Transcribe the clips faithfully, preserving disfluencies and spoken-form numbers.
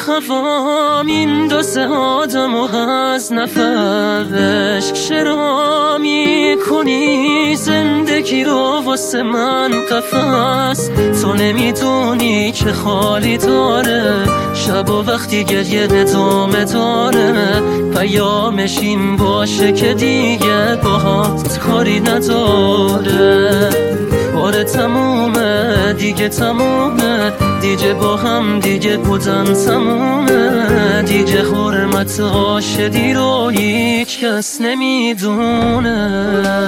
هوام این دو سه آدم و از نفرش چرا میکنی زندگی رو واسه من قفس؟ تو نمیدونی که خالی داره شب و وقتی گریه ادامه داره، پیامش این باشه که دیگه باهات کاری نداره. باره تمومه دیگه تمومه دیگه با هم دیگه بودن تمومه دیگه حرمت عاشقی رو هیچ کس نمیدونه.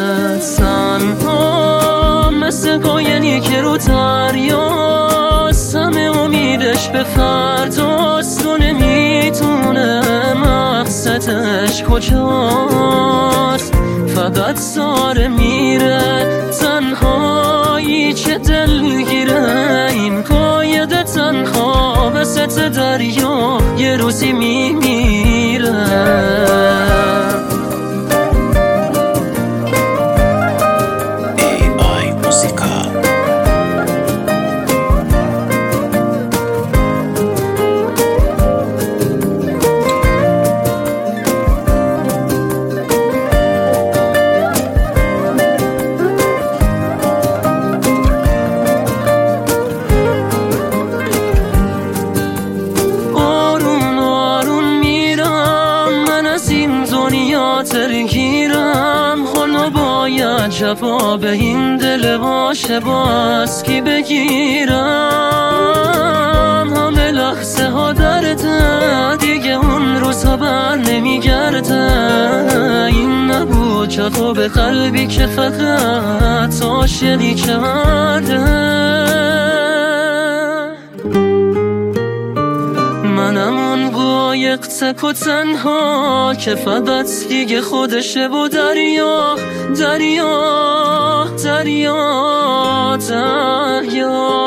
تنها مثل قاینی که رو دریاست همه امیدش به فرداست و نمیدونه مقصدش کجاست. فقط ساره میره تنهایی که دلگیره، این قاید تنها وسط دریا یه روزی میمیره. ترگیرم حالا باید جواب این دل باشه باز کی بگیرم؟ همه لحظه ها درده دیگه اون روزها بر نمیگرده. این نبود جواب قلبی که فقط عاشقی کرده. منم اون قایق تک و تنها که فقط دیگه خودشه و دریا دریا دریا دریا.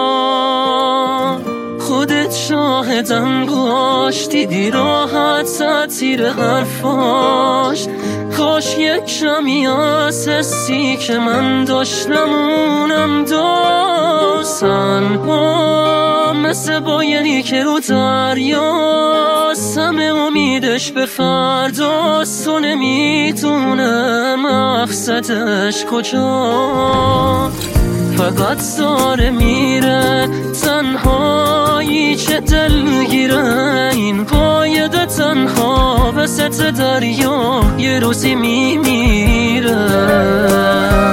خودت شاهدم باش دیدی راحت تیر حرفاش. کاش یک کمی از حسی که من داشتم اونم داشت. تنها مثل قاینی که رو دریاست همه امیدش به فرداست و نمیدونه مقصدش کجا. فقط ساره میره تنهایی که دلگیره، این قاید تنها وسط دریا یه روزی میمیره.